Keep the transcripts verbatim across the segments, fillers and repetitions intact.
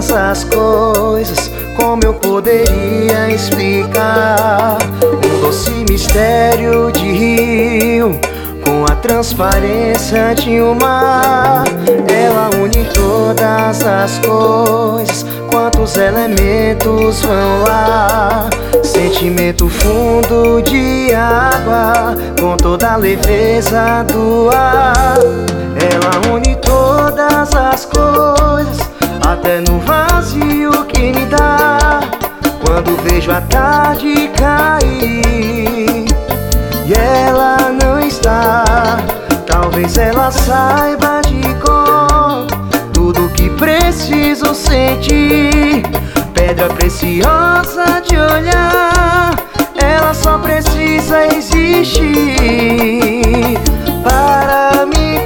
todas as coisas, como eu poderia explicar? Um doce mistério de rio, com a transparência de um mar. Ela une todas as coisas, quantos elementos vão lá. Sentimento fundo de água, com toda a leveza do ar. Ela une todas as coisas, até no vazio que me dá. Quando vejo a tarde cair e ela não está, talvez ela saiba de cor tudo que preciso sentir. Pedra preciosa de olhar, ela só precisa existir para me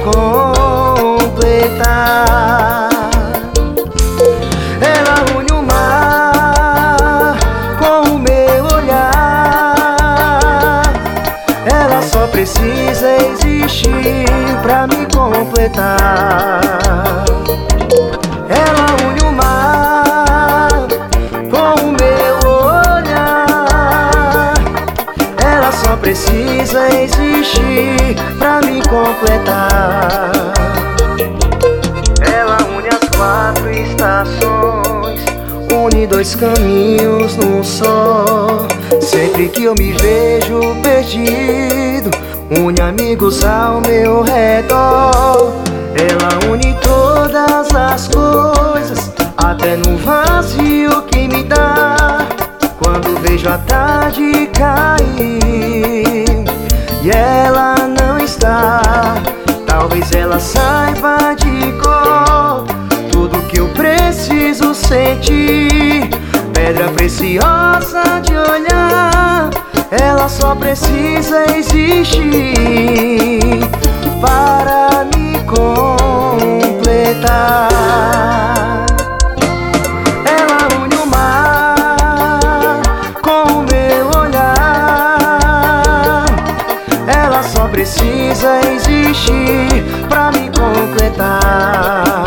completar. Ela une o mar com o meu olhar, ela só precisa existir pra me completar. Ela une o mar com o meu olhar, ela só precisa existir pra me completar. Ela une as quatro estações, une dois caminhos num só. Sempre que eu me vejo perdido, une amigos ao meu redor. Ela une todas as coisas, até no vazio que me dá. Quando vejo a tarde cair e ela não está, talvez ela saiba de cor tudo que eu preciso sentir. Pedra preciosa de olhar, ela só precisa existir para me completar. Ela une o mar com o meu olhar, ela só precisa existir pra me completar.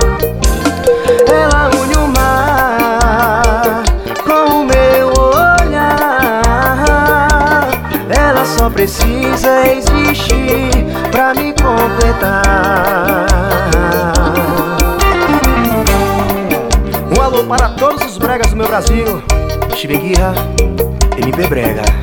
Ela une o mar com o meu olhar, ela só precisa existir pra me completar. Um alô para todos os bregas do meu Brasil. Chive Guerra, M P Brega.